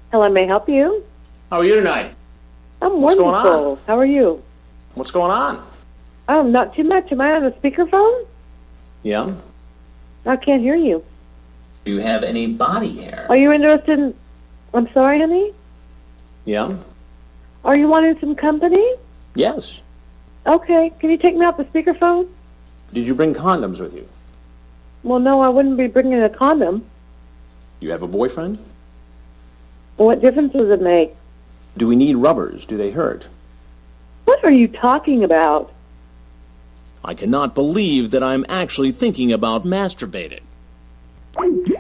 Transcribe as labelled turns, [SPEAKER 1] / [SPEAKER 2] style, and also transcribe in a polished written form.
[SPEAKER 1] Hello, may I help you?
[SPEAKER 2] How are you tonight?
[SPEAKER 1] I'm
[SPEAKER 2] What's going
[SPEAKER 1] wonderful.
[SPEAKER 2] on?
[SPEAKER 1] How are you?
[SPEAKER 2] What's going on?
[SPEAKER 1] Oh, not too much. Am I on a speakerphone?
[SPEAKER 2] Yeah?
[SPEAKER 1] I can't hear you.
[SPEAKER 2] Do you have any body hair?
[SPEAKER 1] Are you interested in... I'm sorry, honey?
[SPEAKER 2] Yeah?
[SPEAKER 1] Are you wanting some company?
[SPEAKER 2] Yes.
[SPEAKER 1] Okay. Can you take me off the speakerphone?
[SPEAKER 2] Did you bring condoms with you?
[SPEAKER 1] Well, no, I wouldn't be bringing a condom.
[SPEAKER 2] You have a boyfriend?
[SPEAKER 1] What difference does it make?
[SPEAKER 2] Do we need rubbers? Do they hurt?
[SPEAKER 1] What are you talking about?
[SPEAKER 3] I cannot believe that I'm actually thinking about masturbating.